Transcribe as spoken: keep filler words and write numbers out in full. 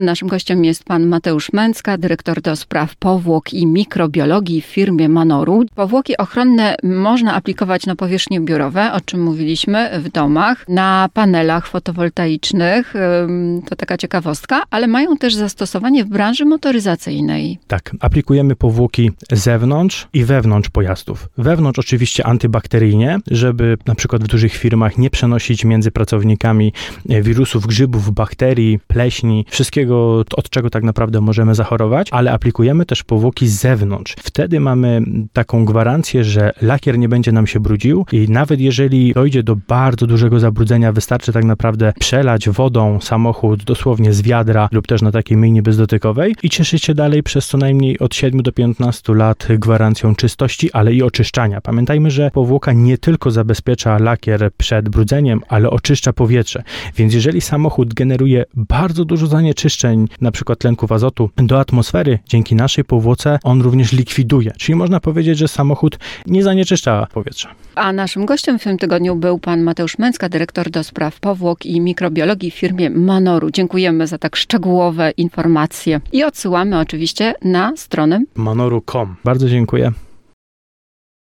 Naszym gościem jest pan Mateusz Męcka, dyrektor do spraw powłok i mikrobiologii w firmie Manoru. Powłoki ochronne można aplikować na powierzchnie biurowe, o czym mówiliśmy, w domach, na panelach fotowoltaicznych. To taka ciekawostka, ale mają też zastosowanie w branży motoryzacyjnej. Tak, aplikujemy powłoki zewnątrz i wewnątrz pojazdów. Wewnątrz oczywiście antybakteryjnie, żeby na przykład w dużych firmach nie przenosić między pracownikami wirusów, grzybów, bakterii, pleśni, wszystkiego, od czego tak naprawdę możemy zachorować, ale aplikujemy też powłoki z zewnątrz. Wtedy mamy taką gwarancję, że lakier nie będzie nam się brudził i nawet jeżeli dojdzie do bardzo dużego zabrudzenia, wystarczy tak naprawdę przelać wodą samochód dosłownie z wiadra lub też na takiej myjni bezdotykowej i cieszyć się dalej przez co najmniej od siedmiu do piętnastu lat gwarancją czystości, ale i oczyszczania. Pamiętajmy, że powłoka nie tylko zabezpiecza lakier przed brudzeniem, ale oczyszcza powietrze. Więc jeżeli samochód generuje bardzo dużo zanieczyszczeń, na przykład tlenków azotu do atmosfery, dzięki naszej powłoce on również likwiduje. Czyli można powiedzieć, że samochód nie zanieczyszcza powietrza. A naszym gościem w tym tygodniu był pan Mateusz Męcka, dyrektor do spraw powłok i mikrobiologii w firmie Manoru. Dziękujemy za tak szczegółowe informacje i odsyłamy oczywiście na stronę manoru kropka com. Bardzo dziękuję.